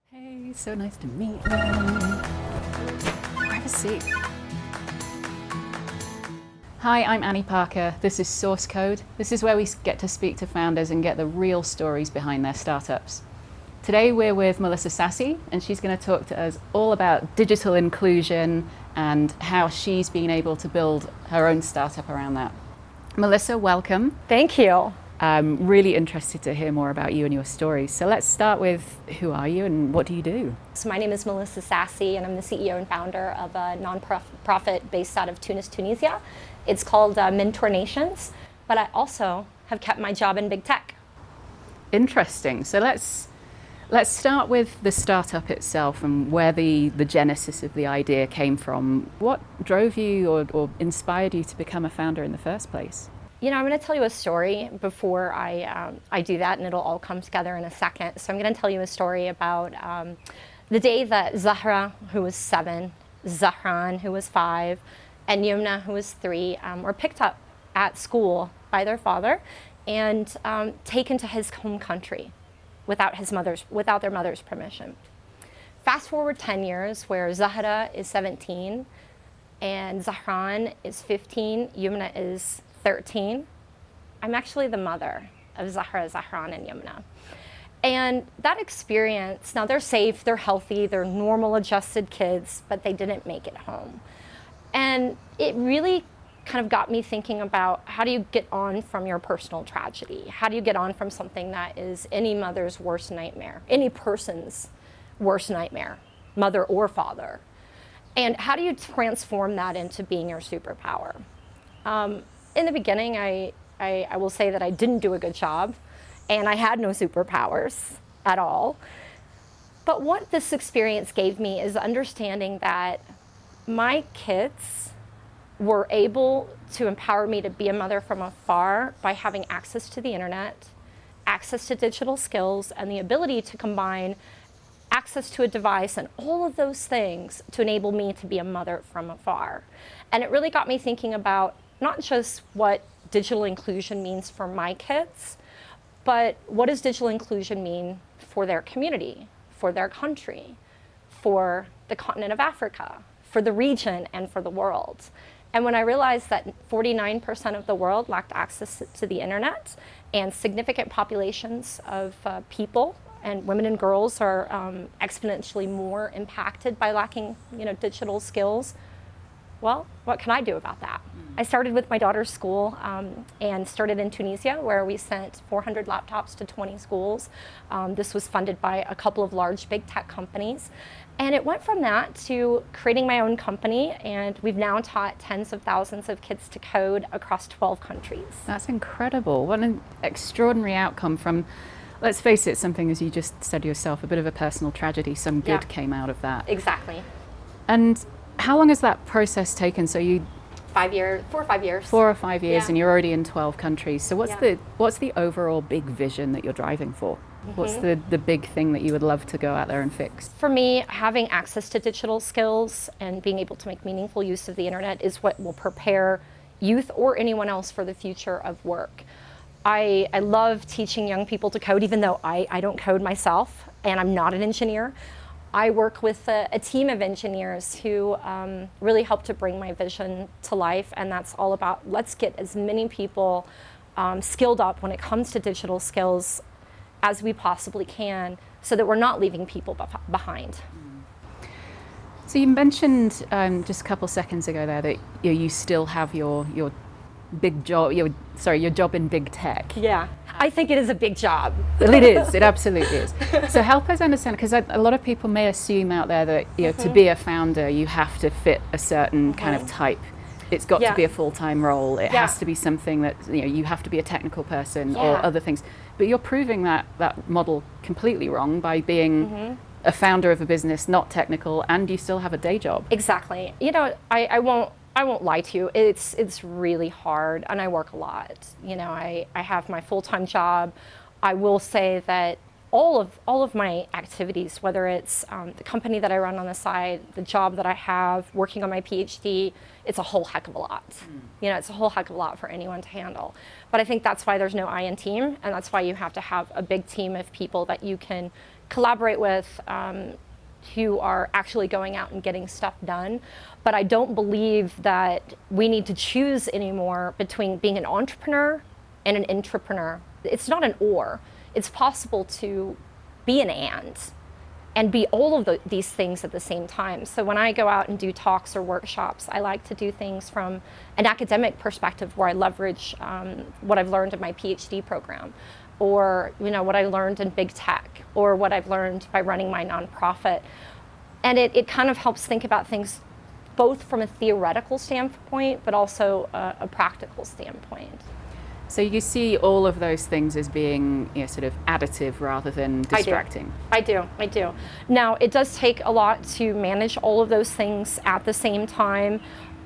Hey, so nice to meet you. Have a seat. Hi, I'm Annie Parker. This is Source Code. This is where we get to speak to founders and get the real stories behind their startups. Today we're with Melissa Sassy, and she's going to talk to us all about digital inclusion and how she's been able to build her own startup around that. Melissa, welcome. Thank you. I'm really interested to hear more about you and your story. So let's start with, who are you and what do you do? So my name is Melissa Sassy, and I'm the CEO and founder of a nonprofit based out of Tunis, Tunisia. It's called Mentor Nations, but I also have kept my job in big tech. Interesting. So let's start with the startup itself and where the genesis of the idea came from. What drove you or inspired you to become a founder in the first place? You know, I'm going to tell you a story before I do that, and it'll all come together in a second. So I'm going to tell you a story about the day that Zahra, who was 7, Zahran, who was 5, and Yumna, who was 3, were picked up at school by their father and taken to his home country without their mother's permission. Fast forward 10 years, where Zahra is 17 and Zahran is 15, Yumna is 13. I'm actually the mother of Zahra, Zahran, and Yumna. And that experience, now they're safe, they're healthy, they're normal adjusted kids, but they didn't make it home. And it really kind of got me thinking about, how do you get on from your personal tragedy? How do you get on from something that is any mother's worst nightmare, any person's worst nightmare, mother or father? And how do you transform that into being your superpower? In the beginning, I will say that I didn't do a good job, and I had no superpowers at all. But what this experience gave me is understanding that my kids were able to empower me to be a mother from afar by having access to the internet, access to digital skills, and the ability to combine access to a device and all of those things to enable me to be a mother from afar. And it really got me thinking about not just what digital inclusion means for my kids, but what does digital inclusion mean for their community, for their country, for the continent of Africa, for the region, and for the world. And when I realized that 49% of the world lacked access to the internet, and significant populations of people and women and girls are exponentially more impacted by lacking, digital skills, well, what can I do about that? I started with my daughter's school and started in Tunisia, where we sent 400 laptops to 20 schools. This was funded by a couple of large big tech companies. And it went from that to creating my own company, and we've now taught tens of thousands of kids to code across 12 countries. That's incredible. What an extraordinary outcome from, let's face it, something, as you just said yourself, a bit of a personal tragedy. Some good came out of that. Exactly. And how long has that process taken? So you 4 or 5 years. 4 or 5 years, Yeah. and you're already in 12 countries. So what's the overall big vision that you're driving for? Mm-hmm. What's the big thing that you would love to go out there and fix? For me, having access to digital skills and being able to make meaningful use of the internet is what will prepare youth or anyone else for the future of work. I love teaching young people to code, even though I don't code myself and I'm not an engineer. I work with a team of engineers who really help to bring my vision to life, and that's all about, let's get as many people skilled up when it comes to digital skills as we possibly can, so that we're not leaving people behind. So you mentioned just a couple seconds ago there that you still have your big job, your job in big tech. Yeah, I think it is a big job. Well, it is. It absolutely is. So help us understand, because a lot of people may assume out there that to be a founder, you have to fit a certain kind of type. It's got to be a full-time role. It has to be something that you have to be a technical person or other things. But you're proving that model completely wrong by being a founder of a business, not technical, and you still have a day job. Exactly. I won't lie to you. It's really hard, and I work a lot. I have my full-time job. I will say that all of my activities, whether it's the company that I run on the side, the job that I have, working on my PhD, it's a whole heck of a lot. It's a whole heck of a lot for anyone to handle. But I think that's why there's no I in team, and that's why you have to have a big team of people that you can collaborate with, who are actually going out and getting stuff done. But I don't believe that we need to choose anymore between being an entrepreneur and an intrapreneur. It's not an or. It's possible to be an and be all of these things at the same time. So when I go out and do talks or workshops, I like to do things from an academic perspective where I leverage what I've learned in my PhD program, or what I learned in big tech, or what I've learned by running my nonprofit. And it kind of helps think about things both from a theoretical standpoint, but also a practical standpoint. So you see all of those things as being sort of additive rather than distracting? I do. Now, it does take a lot to manage all of those things at the same time.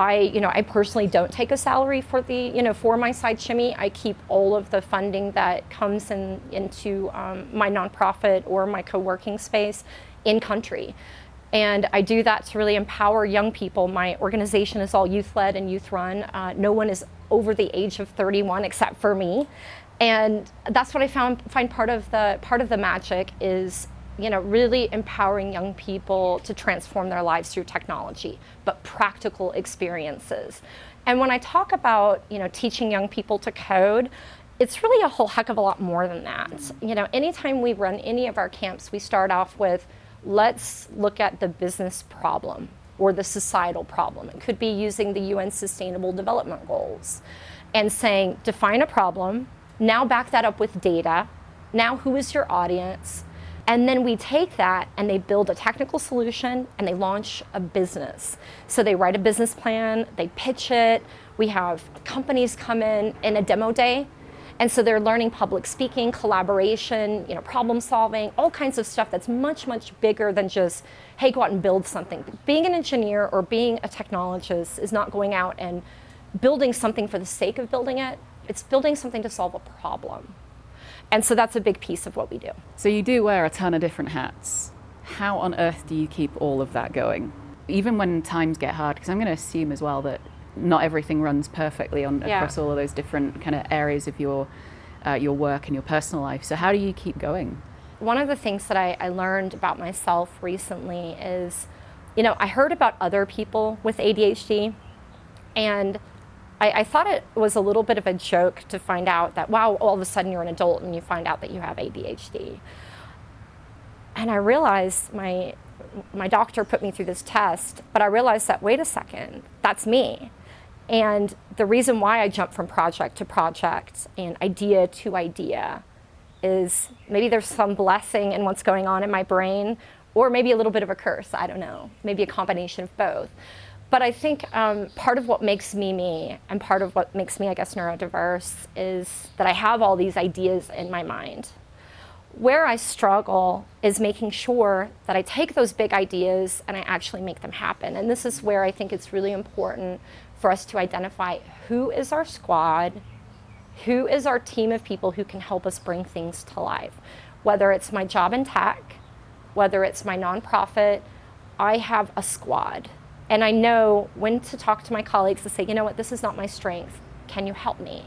I personally don't take a salary for for my side shimmy. I keep all of the funding that comes into my nonprofit or my co-working space in country. And I do that to really empower young people. My organization is all youth-led and youth-run. No one is over the age of 31 except for me. And that's what I find part of the magic is really empowering young people to transform their lives through technology, but practical experiences. And when I talk about, teaching young people to code, it's really a whole heck of a lot more than that. Anytime we run any of our camps, we start off with, let's look at the business problem or the societal problem. It could be using the UN Sustainable Development Goals and saying, define a problem, now back that up with data, now who is your audience? And then we take that and they build a technical solution and they launch a business. So they write a business plan, they pitch it, we have companies come in a demo day. And so they're learning public speaking, collaboration, problem solving, all kinds of stuff that's much, much bigger than just, hey, go out and build something. Being an engineer or being a technologist is not going out and building something for the sake of building it. It's building something to solve a problem. And so that's a big piece of what we do. So you do wear a ton of different hats. How on earth do you keep all of that going? Even when times get hard, because I'm going to assume as well that not everything runs perfectly across all of those different kind of areas of your work and your personal life. So how do you keep going? One of the things that I learned about myself recently is, I heard about other people with ADHD, and I thought it was a little bit of a joke to find out that, wow, all of a sudden you're an adult and you find out that you have ADHD. And I realized my doctor put me through this test, but I realized that, wait a second, that's me. And the reason why I jump from project to project and idea to idea is maybe there's some blessing in what's going on in my brain, or maybe a little bit of a curse, I don't know, maybe a combination of both. But I think part of what makes me me, and part of what makes me, I guess, neurodiverse, is that I have all these ideas in my mind. Where I struggle is making sure that I take those big ideas and I actually make them happen. And this is where I think it's really important for us to identify who is our squad, who is our team of people who can help us bring things to life. Whether it's my job in tech, whether it's my nonprofit, I have a squad. And I know when to talk to my colleagues to say, you know what, this is not my strength. Can you help me?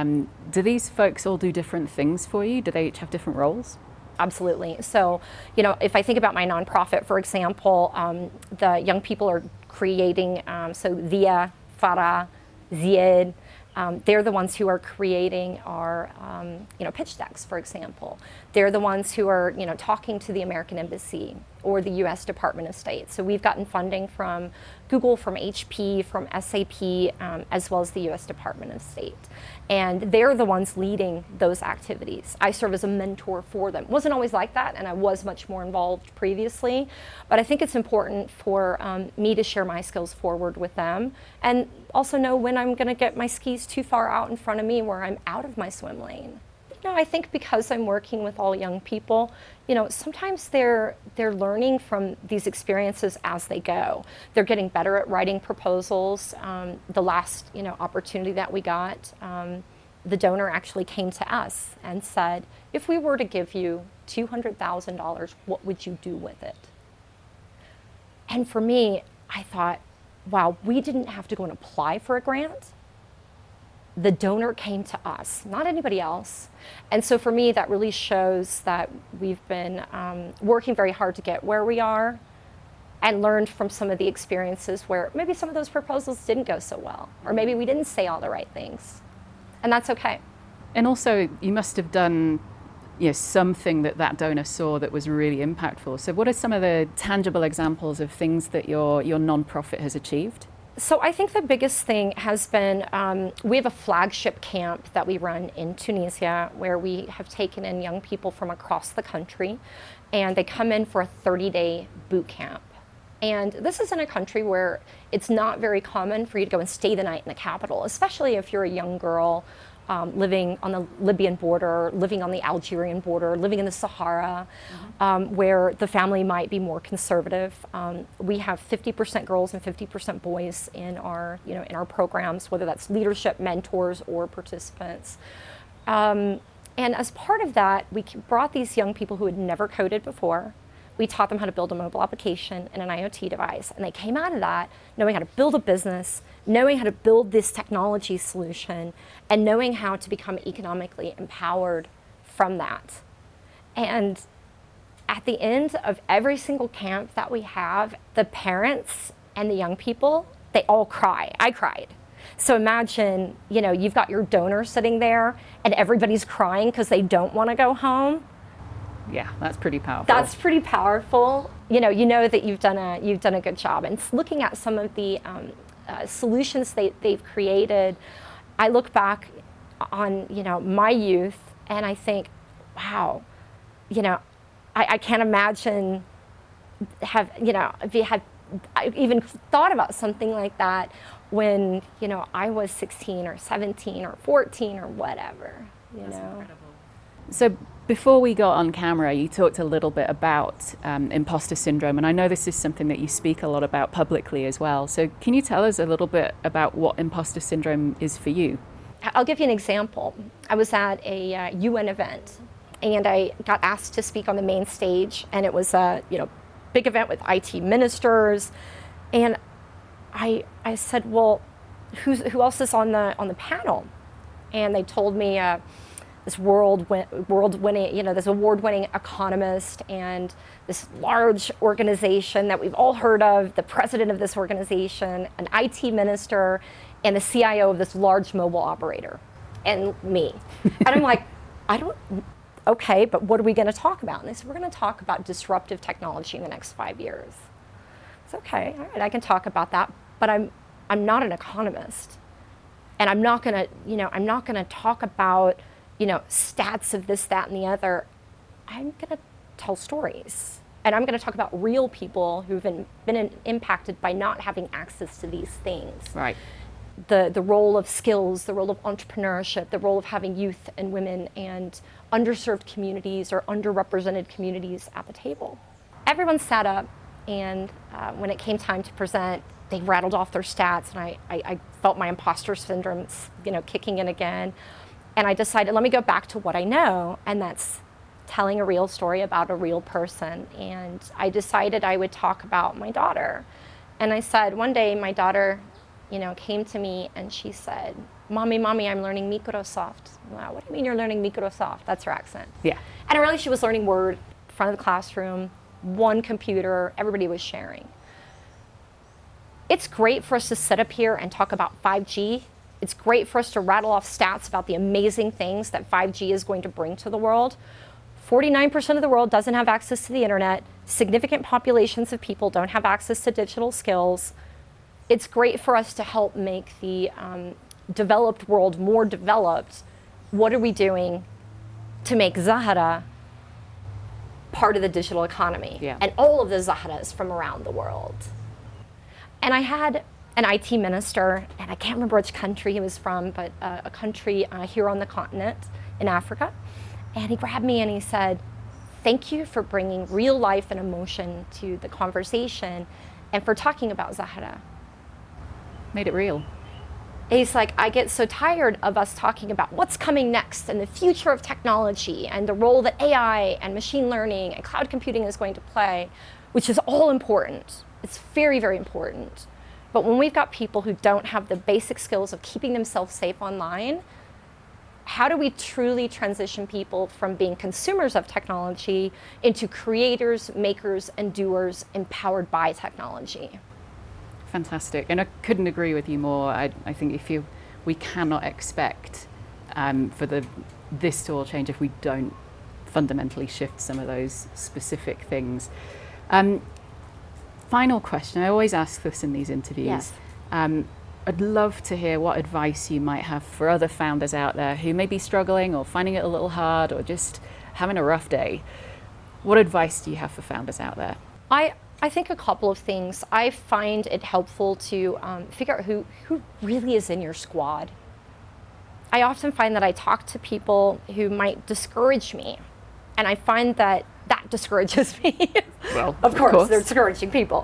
Do these folks all do different things for you? Do they each have different roles? Absolutely. So, if I think about my nonprofit, for example, the young people are creating, so Via, Farah, Zied, they're the ones who are creating our, pitch decks, for example. They're the ones who are, talking to the American Embassy or the U.S. Department of State. So we've gotten funding from Google, from HP, from SAP, as well as the U.S. Department of State. And they're the ones leading those activities. I serve as a mentor for them. It wasn't always like that, and I was much more involved previously. But I think it's important for me to share my skills forward with them, and also know when I'm going to get my skis too far out in front of me where I'm out of my swim lane. I think because I'm working with all young people, sometimes they're learning from these experiences as they go. They're getting better at writing proposals. The last, opportunity that we got, the donor actually came to us and said, if we were to give you $200,000, what would you do with it? And for me, I thought, wow, we didn't have to go and apply for a grant. the donor came to us, not anybody else. And so for me, that really shows that we've been working very hard to get where we are, and learned from some of the experiences where maybe some of those proposals didn't go so well, or maybe we didn't say all the right things. And that's okay. And also, you must have done something that donor saw that was really impactful. So what are some of the tangible examples of things that your nonprofit has achieved? So I think the biggest thing has been, we have a flagship camp that we run in Tunisia where we have taken in young people from across the country, and they come in for a 30-day boot camp. And this is in a country where it's not very common for you to go and stay the night in the capital, especially if you're a young girl living on the Libyan border, living on the Algerian border, living in the Sahara, where the family might be more conservative. We have 50% girls and 50% boys in our programs, whether that's leadership, mentors, or participants. And as part of that, we brought these young people who had never coded before. We taught them how to build a mobile application and an IoT device. And they came out of that knowing how to build a business, knowing how to build this technology solution, and knowing how to become economically empowered from that. And at the end of every single camp that we have, the parents and the young people, they all cry. I cried. So imagine, you've got your donor sitting there and everybody's crying because they don't want to go home. Yeah, that's pretty powerful. That's pretty powerful. You know that you've done a good job. And looking at some of the solutions they've created, I look back on my youth and I think, wow, I can't imagine if you had even thought about something like that when I was 16 or 17 or 14 or whatever. That's incredible. So before we got on camera, you talked a little bit about imposter syndrome, and I know this is something that you speak a lot about publicly as well. So can you tell us a little bit about what imposter syndrome is for you? I'll give you an example. I was at a UN event, and I got asked to speak on the main stage, and it was a big event with IT ministers, and I said, well, who else is on the panel? And they told me this world-winning, this award-winning economist and this large organization that we've all heard of, the president of this organization, an IT minister, and the CIO of this large mobile operator, and me. And I'm like, okay, but what are we going to talk about? And they said, we're going to talk about disruptive technology in the next 5 years. It's okay, all right, I can talk about that, but I'm not an economist, and I'm not going to talk about stats of this, that, and the other. I'm going to tell stories. And I'm going to talk about real people who've been impacted by not having access to these things. Right. The role of skills, the role of entrepreneurship, the role of having youth and women and underserved communities or underrepresented communities at the table. Everyone sat up, and when it came time to present, they rattled off their stats, and I felt my imposter syndrome, kicking in again. And I decided, let me go back to what I know, and that's telling a real story about a real person. And I decided I would talk about my daughter. And I said, one day my daughter, came to me and she said, Mommy, I'm learning Microsoft. Wow, what do you mean you're learning Microsoft? That's her accent. Yeah. And really she was learning Word in front of the classroom, one computer, everybody was sharing. It's great for us to sit up here and talk about 5G. It's great for us to rattle off stats about the amazing things that 5G is going to bring to the world. 49% of the world doesn't have access to the internet. Significant populations of people don't have access to digital skills. It's great for us to help make the developed world more developed. What are we doing to make Zahra part of the digital economy? Yeah. And all of the Zahras from around the world. And I had an IT minister, and I can't remember which country he was from, but a country here on the continent in Africa. And he grabbed me and he said, thank you for bringing real life and emotion to the conversation and for talking about Zahra. Made it real. He's like, I get so tired of us talking about what's coming next and the future of technology and the role that AI and machine learning and cloud computing is going to play, which is all important. It's very, very important. But when we've got people who don't have the basic skills of keeping themselves safe online, how do we truly transition people from being consumers of technology into creators, makers, and doers empowered by technology? Fantastic. And I couldn't agree with you more. I think we cannot expect for this to all change if we don't fundamentally shift some of those specific things. Final question. I always ask this in these interviews. Yes. I'd love to hear what advice you might have for other founders out there who may be struggling or finding it a little hard or just having a rough day. What advice do you have for founders out there? I think a couple of things. I find it helpful to figure out who really is in your squad. I often find that I talk to people who might discourage me, and I find that discourages me. Well, of course, they're discouraging people.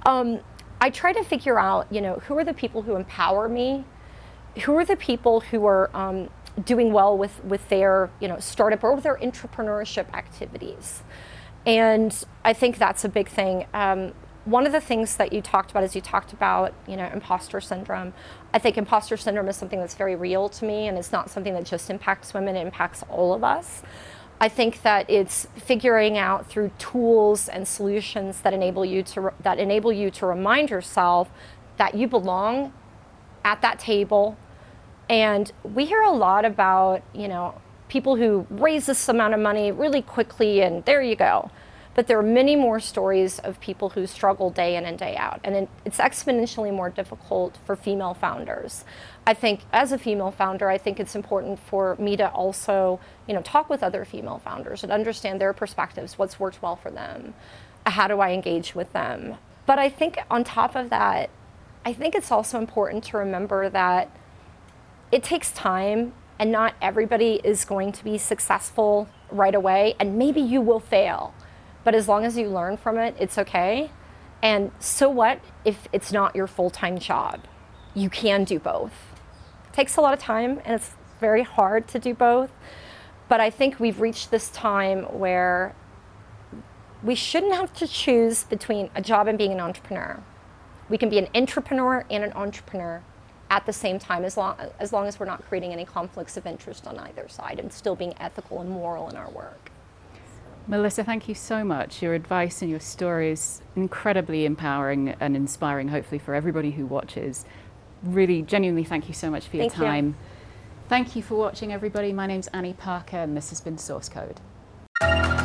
I try to figure out, who are the people who empower me? Who are the people who are doing well with their, startup or with their entrepreneurship activities? And I think that's a big thing. One of the things that you talked about is imposter syndrome. I think imposter syndrome is something that's very real to me, and it's not something that just impacts women, it impacts all of us. I think that it's figuring out through tools and solutions that enable you to remind yourself that you belong at that table. And we hear a lot about, people who raise this amount of money really quickly and there you go. But there are many more stories of people who struggle day in and day out. And it's exponentially more difficult for female founders. I think as a female founder, I think it's important for me to also, talk with other female founders and understand their perspectives, what's worked well for them, how do I engage with them. But I think on top of that, I think it's also important to remember that it takes time and not everybody is going to be successful right away, and maybe you will fail. But as long as you learn from it, it's okay. And so what if it's not your full-time job? You can do both. It takes a lot of time and it's very hard to do both. But I think we've reached this time where we shouldn't have to choose between a job and being an entrepreneur. We can be an intrapreneur and an entrepreneur at the same time, as long as we're not creating any conflicts of interest on either side and still being ethical and moral in our work. Melissa, thank you so much. Your advice and your story is incredibly empowering and inspiring, hopefully, for everybody who watches. Really, genuinely, thank you so much for your time. Thank you for watching, everybody. My name's Annie Parker, and this has been Source Code.